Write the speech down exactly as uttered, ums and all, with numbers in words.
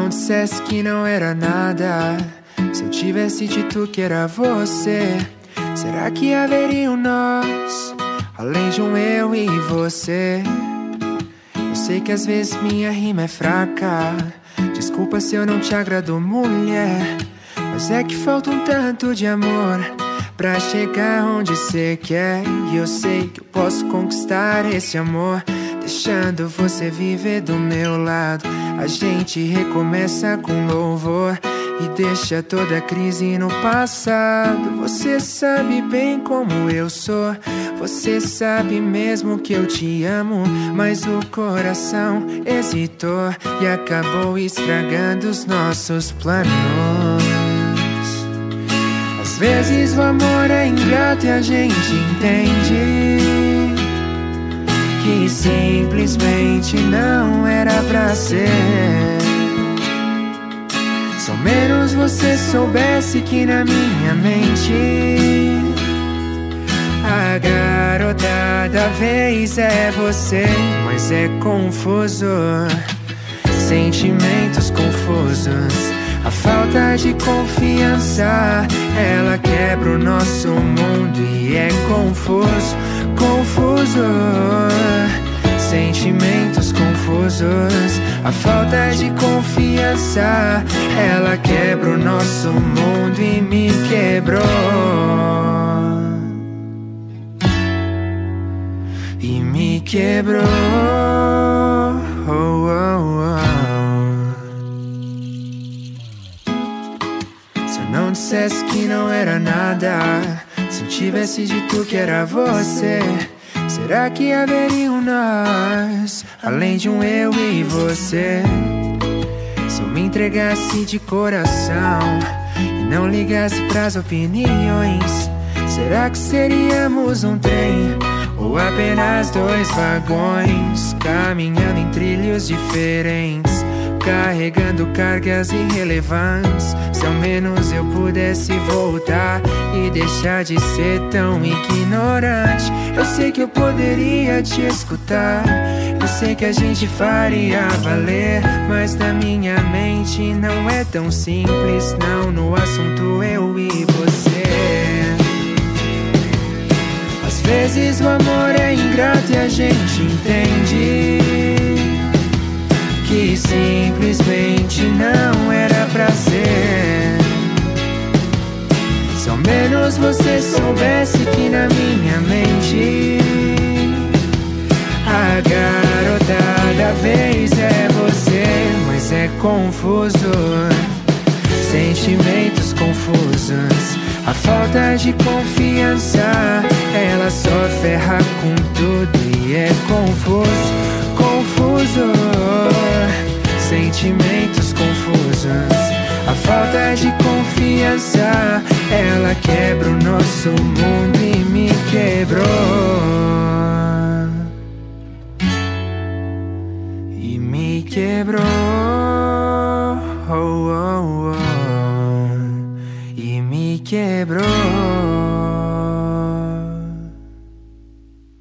não dissesse que não era nada, se eu tivesse dito que era você, será que haveria um nós, além de um eu e você? Eu sei que às vezes minha rima é fraca, desculpa se eu não te agrado, mulher, mas é que falta um tanto de amor pra chegar onde cê quer. E eu sei que eu posso conquistar esse amor, deixando você viver do meu lado. A gente recomeça com louvor e deixa toda a crise no passado. Você sabe bem como eu sou, você sabe mesmo que eu te amo, mas o coração hesitou e acabou estragando os nossos planos. Às vezes o amor é ingrato e a gente entende que simplesmente não era pra ser. Se ao menos você soubesse que na minha mente a garota da vez é você. Mas é confuso, sentimentos confusos, a falta de confiança, ela quebra o nosso mundo e é confuso, confuso. Sentimentos confusos, a falta de confiança, ela quebra o nosso mundo e me quebrou. E me quebrou. Oh, oh, oh. Se eu não dissesse que não era nada, se eu tivesse dito que era você, será que haveria um nós, além de um eu e você? Se eu me entregasse de coração e não ligasse pras opiniões, será que seríamos um trem ou apenas dois vagões, caminhando em trilhos diferentes, carregando cargas irrelevantes? Se ao menos eu pudesse voltar e deixar de ser tão ignorante, eu sei que eu poderia te escutar, eu sei que a gente faria valer, mas na minha mente não é tão simples, não, no assunto eu e você. Às vezes o amor é ingrato e a gente entende que simplesmente não era pra ser. Se ao menos você soubesse que na minha mente a garota da vez é você. Mas é confuso, sentimentos confusos, a falta de confiança, ela só ferra com tudo e é confuso, confuso. Sentimentos confusos, a falta de confiança, ela quebra o nosso mundo e me quebrou. E me quebrou.